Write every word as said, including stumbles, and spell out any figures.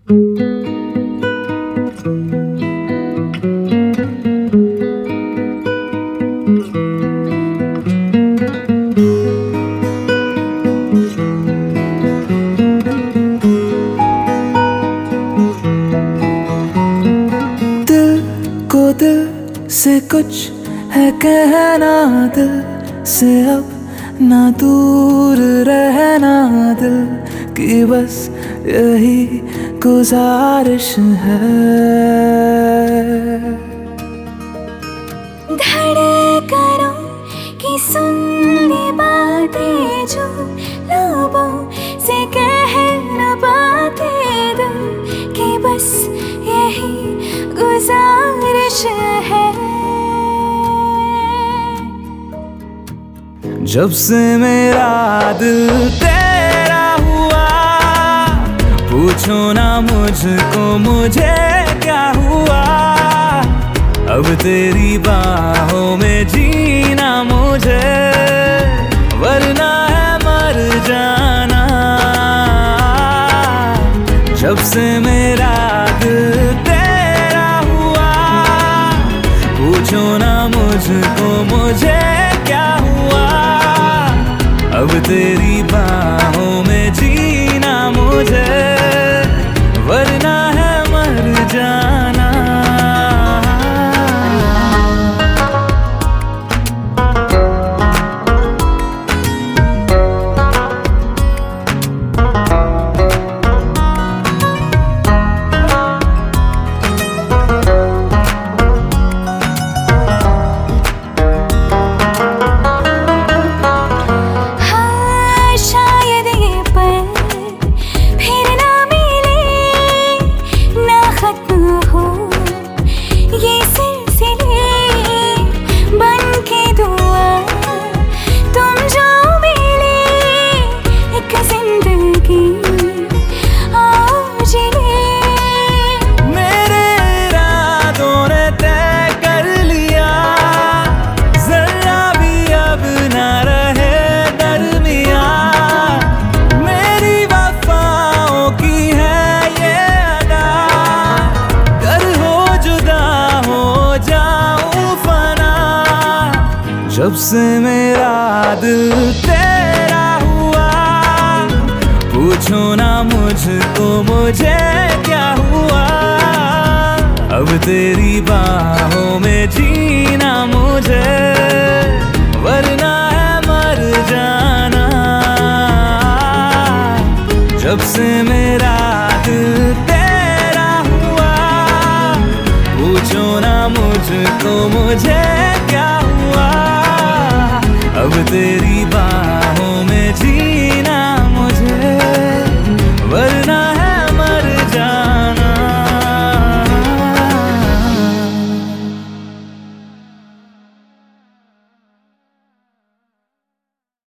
दिल से कुछ है कहना, दिल से अब ना दूर रहना, दिल की बस यही गुजारिश है। धड़कनों की सुननी बातें जो लबों से कह न पाते, दिल की बस यही गुजारिश है। जब से मेरा दिल तेरा हुआ, पूछो ना मुझको मुझे क्या हुआ। अब तेरी बाहों में जीना मुझे, वरना है मर जाना। जब से मेरा दिल तेरा हुआ, पूछो ना मुझको मुझे क्या हुआ। अब तेरी बाहों में जीना मुझे, वरना है मर जाना। जब से मेरा दिल तेरा हुआ, पूछो ना मुझको मुझे क्या हुआ। अब तेरी बाहों में जीना मुझे, वरना है मर जाना। जब से मेरा दिल तेरा हुआ, पूछो ना मुझको मुझे क्या हुआ। अब तेरी बात